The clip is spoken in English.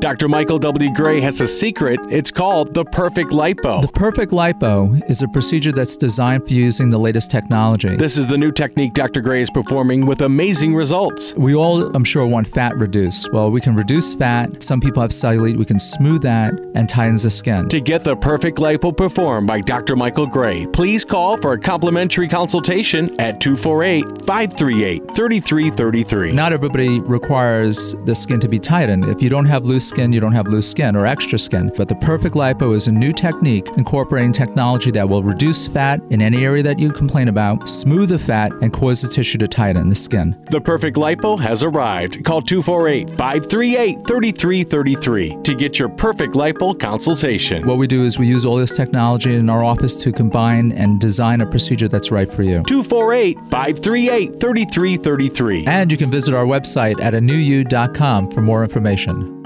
Dr. Michael W. Gray has a secret. It's called the Perfect Lipo. The Perfect Lipo is a procedure that's designed for using the latest technology. This is the new technique Dr. Gray is performing with amazing results. We all, I'm sure, want fat reduced. Well, we can reduce fat. Some people have cellulite. We can smooth that and tightens the skin. To get the Perfect Lipo performed by Dr. Michael Gray, please call for a complimentary consultation at 248-538-3333. Not everybody requires the skin to be tightened. If you don't have loose skin, you don't have loose skin or extra skin. But the Perfect Lipo is a new technique incorporating technology that will reduce fat in any area that you complain about, smooth the fat, and cause the tissue to tighten the skin. The Perfect Lipo has arrived. Call 248-538-3333 to get your Perfect Lipo consultation. What we do is we use all this technology in our office to combine and design a procedure that's right for you. 248-538-3333. And you can visit our website at anewyou.com for more information.